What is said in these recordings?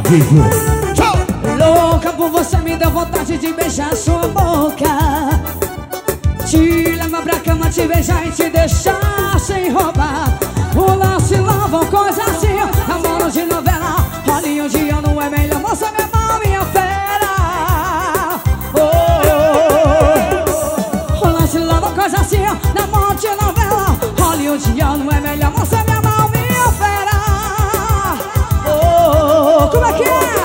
vivo. Louca por você, me deu vontade de beijar sua boca. Te levar pra cama, te beijar e te deixar sem roupa. O lance lava, coisa assim, amor de novela. Rolinho de ano é melhor, moça, minha mão, minha fera. O lance lava, coisa assim, amor de novela. Rolinho de ano é melhor, moça, minha mão, minha fera. Como é que é?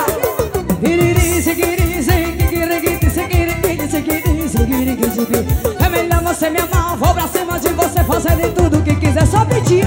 É melhor você me amar, vou pra cima de você, fazendo tudo o que quiser, só pedir.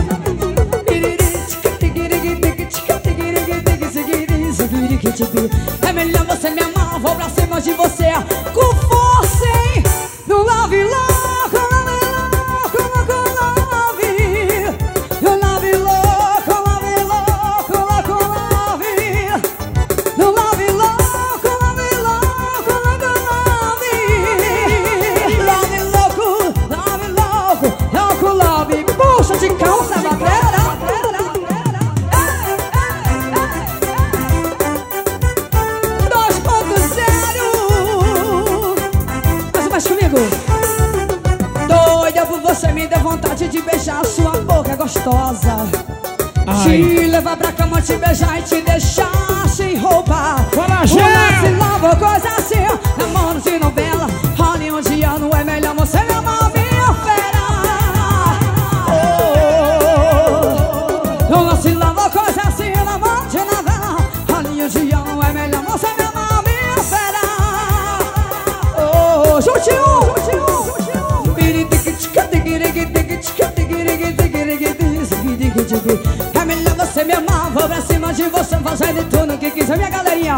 É melhor você me amar, vou pra cima de você, com força, hein? No love, louco, love, louco, love. No love, louco, love, louco, louco, love. No love, louco, love, louco, louco, love. Love, louco, louco, love. Puxa de calça, batera. 2.0. Mais comigo. Doida por você, me deu vontade de beijar sua boca gostosa. Te levar pra cama, te beijar e te deixar sem roupa. Fala, se lava, coisa assim, namoro de novela. Rolinho de ano é melhor você me amar, minha fera. Não se lava, coisa assim, namoro de novela. Rolinho de ano é melhor você me amar, minha fera. Juntinho. É melhor você me amar, vou pra cima de você, fazendo tudo que quiser, minha galerinha.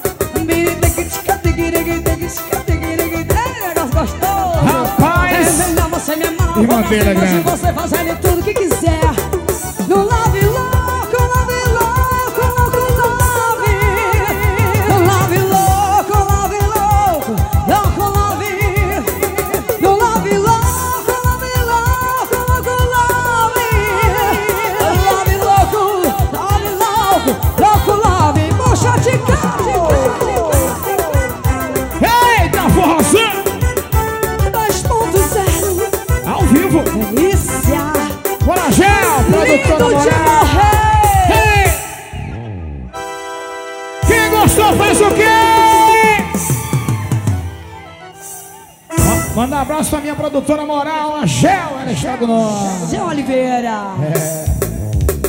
Negócio gostoso. Rapaz, é melhor você me amar, vou pra cima de você, fazendo tudo que quiser. No love, louco, love, louco, louco, love. No love, louco, love, louco, louco, love. No love, louco, love, louco, louco, love. Love, louco, louco, love. Puxa de carro. Eita, forrozão 2.0. ao vivo. Delícia. Bora, Gel, produtora Lindo de moral. morrer. Hey! Quem gostou faz o quê? Manda um abraço pra minha produtora moral, a Gel, ela está do nós. Zé Oliveira.